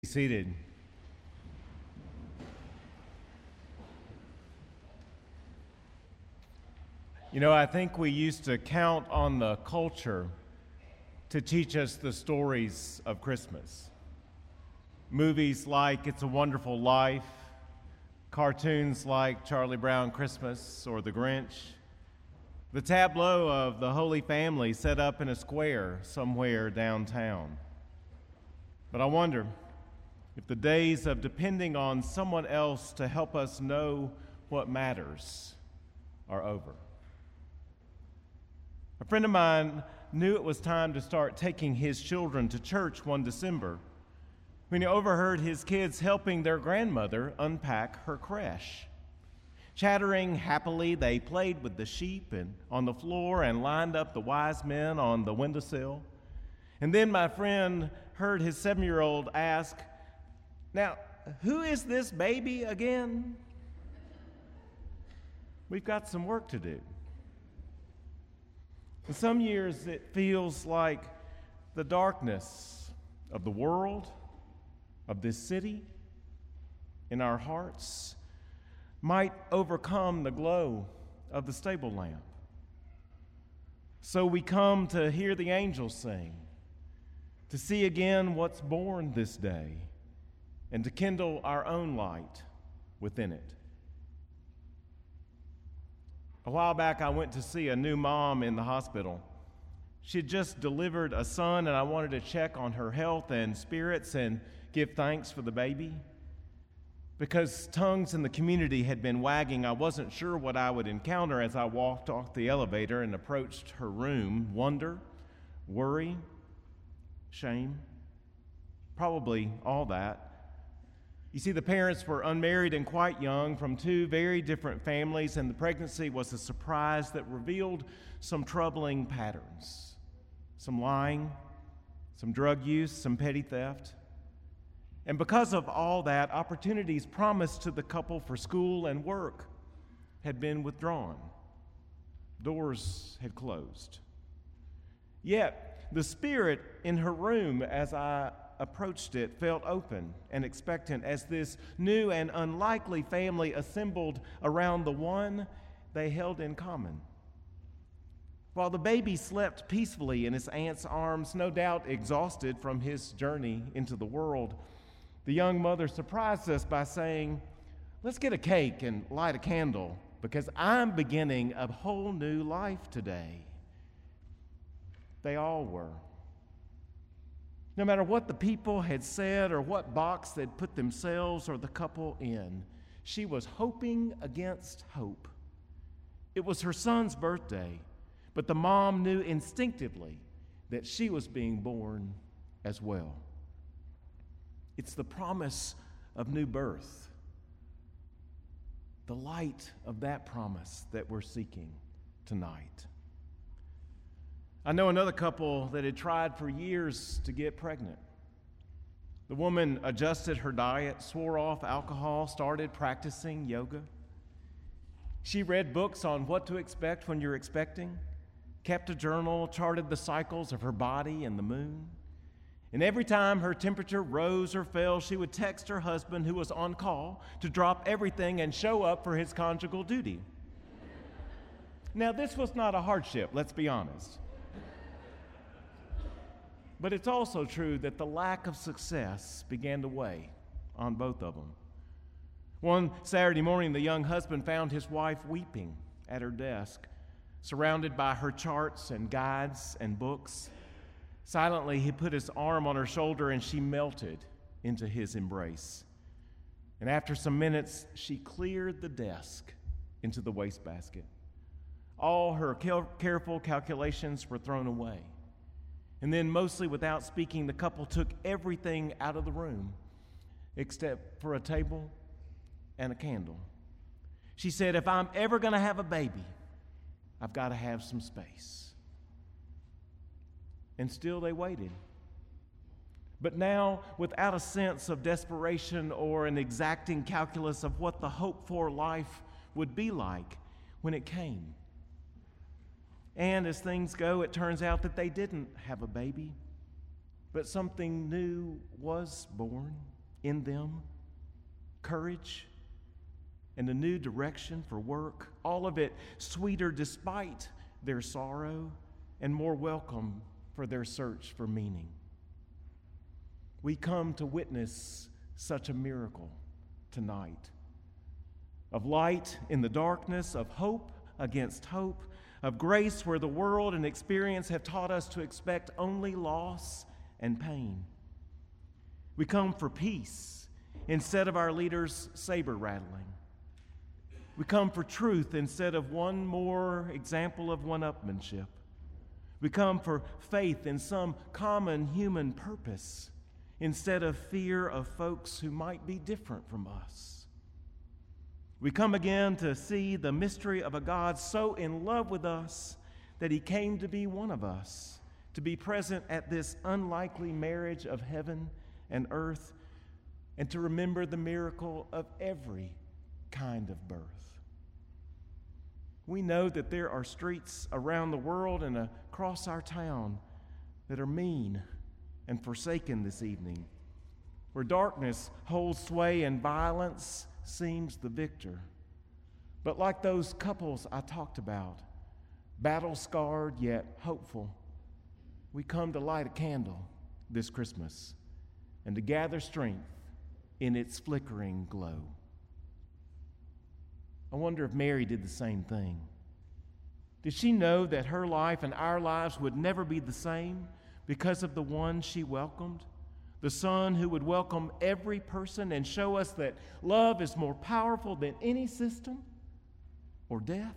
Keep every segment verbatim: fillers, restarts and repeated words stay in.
Be seated. You know, I think we used to count on the culture to teach us the stories of Christmas. Movies like It's a Wonderful Life, cartoons like Charlie Brown Christmas or The Grinch, the tableau of the Holy Family set up in a square somewhere downtown. But I wonder if the days of depending on someone else to help us know what matters are over. A friend of mine knew it was time to start taking his children to church one December when he overheard his kids helping their grandmother unpack her creche. Chattering happily, they played with the sheep and on the floor and lined up the wise men on the windowsill. And then my friend heard his seven-year-old ask, "Now, who is this baby again?" We've got some work to do. In some years, it feels like the darkness of the world, of this city, in our hearts, might overcome the glow of the stable lamp. So we come to hear the angels sing, to see again what's born this day, and to kindle our own light within it. A while back, I went to see a new mom in the hospital. She had just delivered a son, and I wanted to check on her health and spirits and give thanks for the baby. Because tongues in the community had been wagging, I wasn't sure what I would encounter as I walked off the elevator and approached her room. Wonder, worry, shame, probably all that. You see, the parents were unmarried and quite young from two very different families, and the pregnancy was a surprise that revealed some troubling patterns. Some lying, some drug use, some petty theft. And because of all that, opportunities promised to the couple for school and work had been withdrawn. Doors had closed. Yet, the spirit in her room as I approached it felt open and expectant as this new and unlikely family assembled around the one they held in common. While the baby slept peacefully in his aunt's arms, no doubt exhausted from his journey into the world, the young mother surprised us by saying, "Let's get a cake and light a candle because I'm beginning a whole new life today." They all were. No matter what the people had said or what box they'd put themselves or the couple in, she was hoping against hope. It was her son's birthday, but the mom knew instinctively that she was being born as well. It's the promise of new birth, the light of that promise that we're seeking tonight. I know another couple that had tried for years to get pregnant. The woman adjusted her diet, swore off alcohol, started practicing yoga. She read books on what to expect when you're expecting, kept a journal, charted the cycles of her body and the moon. And every time her temperature rose or fell, she would text her husband, who was on call, to drop everything and show up for his conjugal duty. Now, this was not a hardship, let's be honest. But it's also true that the lack of success began to weigh on both of them. One Saturday morning, the young husband found his wife weeping at her desk, surrounded by her charts and guides and books. Silently, he put his arm on her shoulder and she melted into his embrace. And after some minutes, she cleared the desk into the wastebasket. All her careful calculations were thrown away. And then, mostly without speaking, the couple took everything out of the room except for a table and a candle. She said, "If I'm ever going to have a baby, I've got to have some space." And still they waited. But now, without a sense of desperation or an exacting calculus of what the hoped-for life would be like when it came. And as things go, it turns out that they didn't have a baby, but something new was born. in them, courage, and a new direction for work, all of it sweeter despite their sorrow and more welcome for their search for meaning. We come to witness such a miracle tonight of light in the darkness, of hope against hope, of grace where the world and experience have taught us to expect only loss and pain. We come for peace instead of our leaders' saber rattling. We come for truth instead of one more example of one-upmanship. We come for faith in some common human purpose instead of fear of folks who might be different from us. We come again to see the mystery of a God so in love with us that he came to be one of us, to be present at this unlikely marriage of heaven and earth, and to remember the miracle of every kind of birth. We know that there are streets around the world and across our town that are mean and forsaken this evening, where darkness holds sway and violence seems the victor. But like those couples I talked about, battle-scarred yet hopeful, we come to light a candle this Christmas and to gather strength in its flickering glow. I wonder if Mary did the same thing. Did she know that her life and our lives would never be the same because of the one she welcomed? The Son who would welcome every person and show us that love is more powerful than any system or death?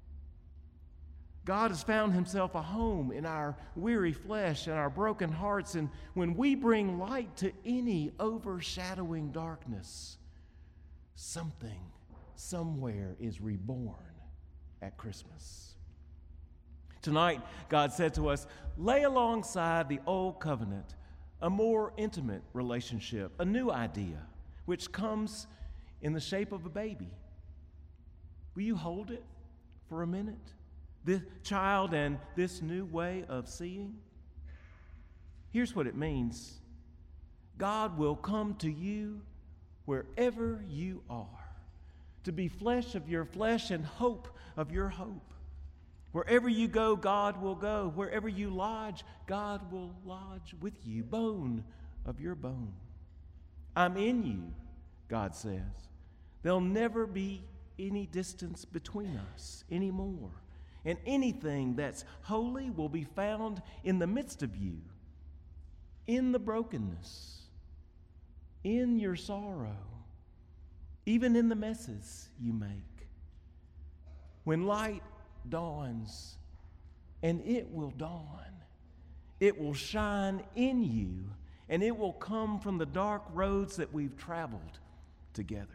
God has found himself a home in our weary flesh and our broken hearts, and when we bring light to any overshadowing darkness, something somewhere is reborn at Christmas. Tonight, God said to us, lay alongside the old covenant a more intimate relationship, a new idea, which comes in the shape of a baby. Will you hold it for a minute? This child and this new way of seeing? Here's what it means. God will come to you wherever you are, to be flesh of your flesh and hope of your hope. Wherever you go, God will go. Wherever you lodge, God will lodge with you, bone of your bone. I'm in you, God says. There'll never be any distance between us anymore. And anything that's holy will be found in the midst of you, in the brokenness, in your sorrow, even in the messes you make. When light dawns, and it will dawn, it will shine in you, and it will come from the dark roads that we've traveled together.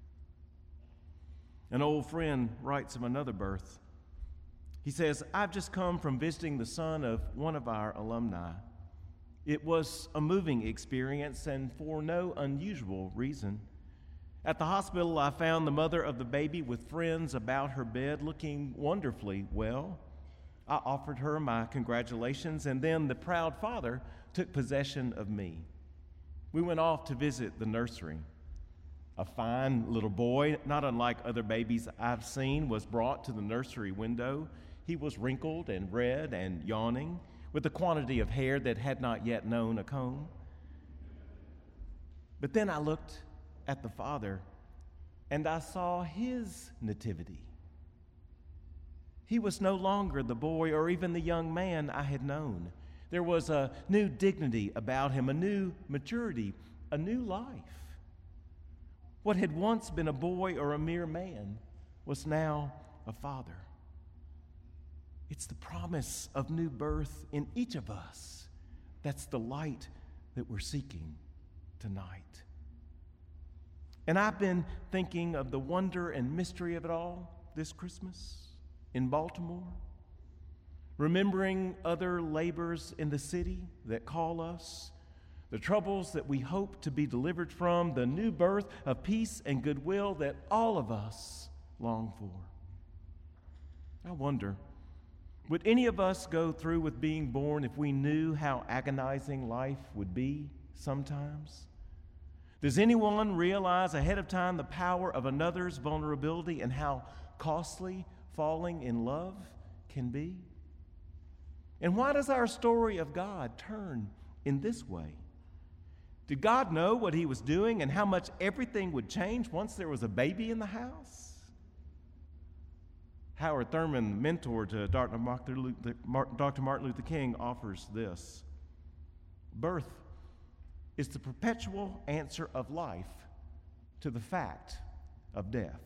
An old friend writes of another birth. He says, I've just come from visiting the son of one of our alumni. It was a moving experience and for no unusual reason. At the hospital, I found the mother of the baby with friends about her bed looking wonderfully well. I offered her my congratulations, and then the proud father took possession of me. We went off to visit the nursery. A fine little boy, not unlike other babies I've seen, was brought to the nursery window. He was wrinkled and red and yawning, with a quantity of hair that had not yet known a comb. But then I looked at the father, and I saw his nativity. He was no longer the boy or even the young man I had known. There was a new dignity about him, a new maturity, a new life. What had once been a boy or a mere man was now a father. It's the promise of new birth in each of us. That's the light that we're seeking tonight. And I've been thinking of the wonder and mystery of it all this Christmas in Baltimore, remembering other labors in the city that call us, the troubles that we hope to be delivered from, the new birth of peace and goodwill that all of us long for. I wonder, would any of us go through with being born if we knew how agonizing life would be sometimes? Does anyone realize ahead of time the power of another's vulnerability and how costly falling in love can be? And why does our story of God turn in this way? Did God know what he was doing and how much everything would change once there was a baby in the house? Howard Thurman, mentor to Doctor Martin Luther King, offers this: birth is the perpetual answer of life to the fact of death.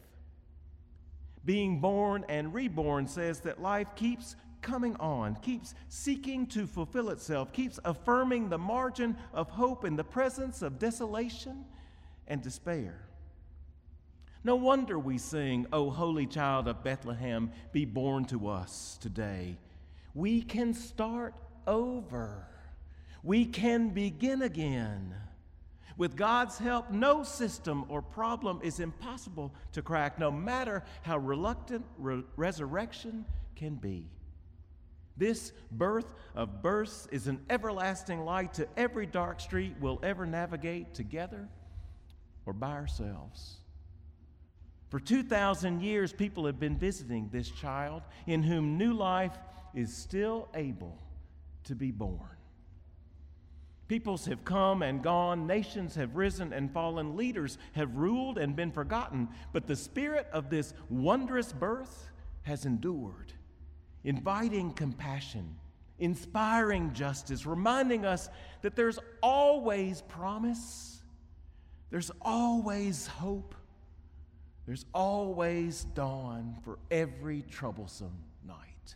Being born and reborn says that life keeps coming on, keeps seeking to fulfill itself, keeps affirming the margin of hope in the presence of desolation and despair. No wonder we sing, "O Holy Child of Bethlehem, be born to us today." We can start over. We can begin again. With God's help, no system or problem is impossible to crack, no matter how reluctant re- resurrection can be. This birth of births is an everlasting light to every dark street we'll ever navigate together or by ourselves. For two thousand years, people have been visiting this child in whom new life is still able to be born. Peoples have come and gone, nations have risen and fallen, leaders have ruled and been forgotten, but the spirit of this wondrous birth has endured, inviting compassion, inspiring justice, reminding us that there's always promise, there's always hope, there's always dawn for every troublesome night.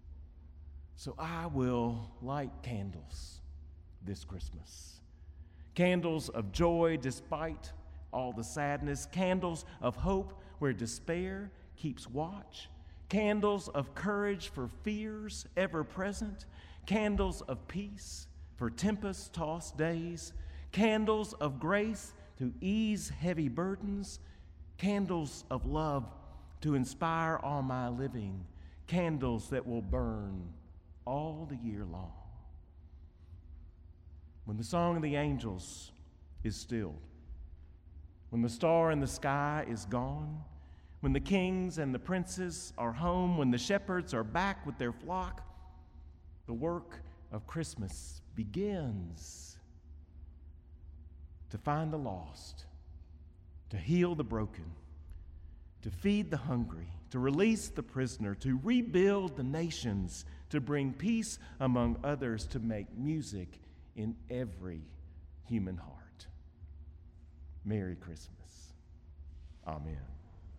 So I will light candles this Christmas. Candles of joy despite all the sadness, candles of hope where despair keeps watch, candles of courage for fears ever present, candles of peace for tempest-tossed days, candles of grace to ease heavy burdens, candles of love to inspire all my living, candles that will burn all the year long. When the song of the angels is stilled, when the star in the sky is gone, when the kings and the princes are home, when the shepherds are back with their flock, the work of Christmas begins to find the lost, to heal the broken, to feed the hungry, to release the prisoner, to rebuild the nations, to bring peace among others, to make music in every human heart. Merry Christmas. Amen.